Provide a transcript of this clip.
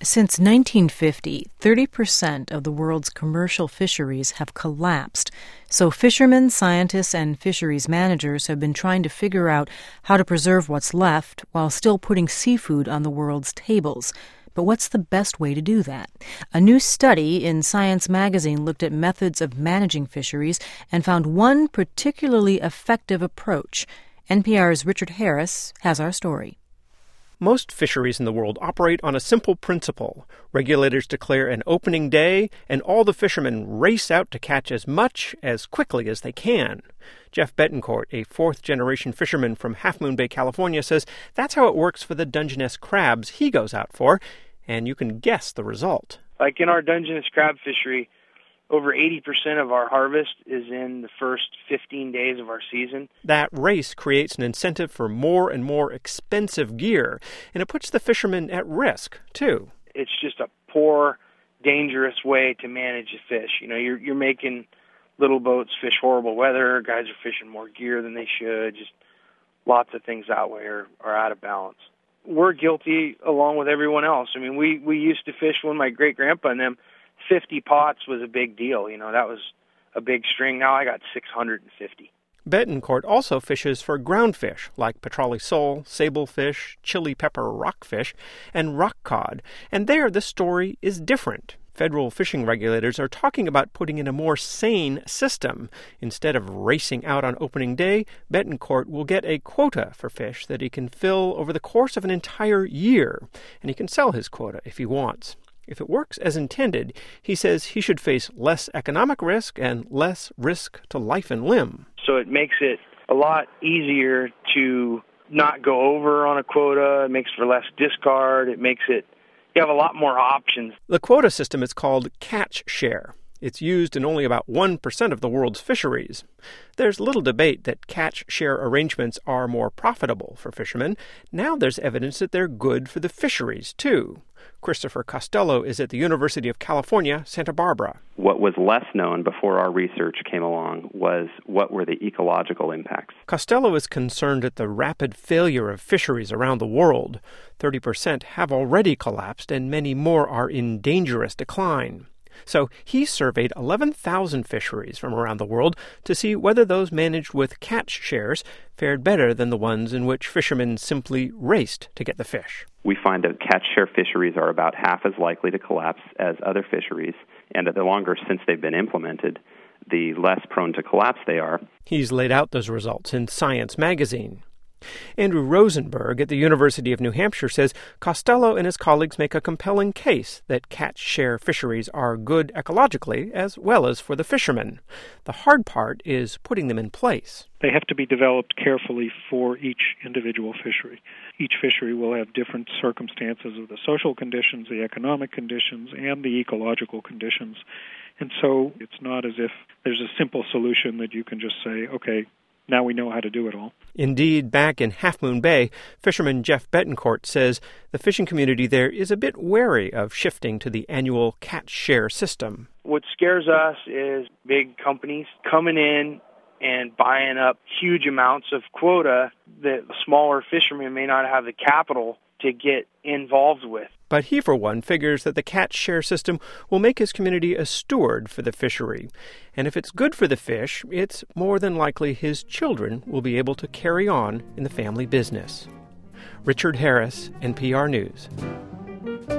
Since 1950, 30% of the world's commercial fisheries have collapsed. So fishermen, scientists, and fisheries managers have been trying to figure out how to preserve what's left while still putting seafood on the world's tables. But what's the best way to do that? A new study in Science magazine looked at methods of managing fisheries and found one particularly effective approach. NPR's Richard Harris has our story. Most fisheries in the world operate on a simple principle. Regulators declare an opening day, and all the fishermen race out to catch as much as quickly as they can. Jeff Betancourt, a fourth-generation fisherman from Half Moon Bay, California, says that's how it works for the Dungeness crabs he goes out for, and you can guess the result. Like in our Dungeness crab fishery, over 80% of our harvest is in the first 15 days of our season. That race creates an incentive for more and more expensive gear, and it puts the fishermen at risk, too. It's just a poor, dangerous way to manage the fish. You know, you're making little boats fish horrible weather. Guys are fishing more gear than they should. Just lots of things that way are out of balance. We're guilty along with everyone else. I mean, we used to fish when my great-grandpa and them, 50 pots was a big deal. You know, that was a big string. Now I got 650. Betancourt also fishes for groundfish like petrale sole, sablefish, chili pepper rockfish, and rock cod. And there the story is different. Federal fishing regulators are talking about putting in a more sane system. Instead of racing out on opening day, Betancourt will get a quota for fish that he can fill over the course of an entire year. And he can sell his quota if he wants. If it works as intended, he says he should face less economic risk and less risk to life and limb. So it makes it a lot easier to not go over on a quota. It makes for less discard. It makes it, you have a lot more options. The quota system is called catch share. It's used in only about 1% of the world's fisheries. There's little debate that catch share arrangements are more profitable for fishermen. Now there's evidence that they're good for the fisheries, too. Christopher Costello is at the University of California, Santa Barbara. What was less known before our research came along was what were the ecological impacts. Costello is concerned at the rapid failure of fisheries around the world. 30% have already collapsed, and many more are in dangerous decline. So he surveyed 11,000 fisheries from around the world to see whether those managed with catch shares fared better than the ones in which fishermen simply raced to get the fish. We find that catch share fisheries are about half as likely to collapse as other fisheries, and that the longer since they've been implemented, the less prone to collapse they are. He's laid out those results in Science magazine. Andrew Rosenberg at the University of New Hampshire says Costello and his colleagues make a compelling case that catch share fisheries are good ecologically as well as for the fishermen. The hard part is putting them in place. They have to be developed carefully for each individual fishery. Each fishery will have different circumstances of the social conditions, the economic conditions, and the ecological conditions. And so it's not as if there's a simple solution that you can just say, okay, now we know how to do it all. Indeed, back in Half Moon Bay, fisherman Jeff Betancourt says the fishing community there is a bit wary of shifting to the annual catch share system. What scares us is big companies coming in and buying up huge amounts of quota that smaller fishermen may not have the capital to get involved with. But he, for one, figures that the catch share system will make his community a steward for the fishery. And if it's good for the fish, it's more than likely his children will be able to carry on in the family business. Richard Harris, NPR News.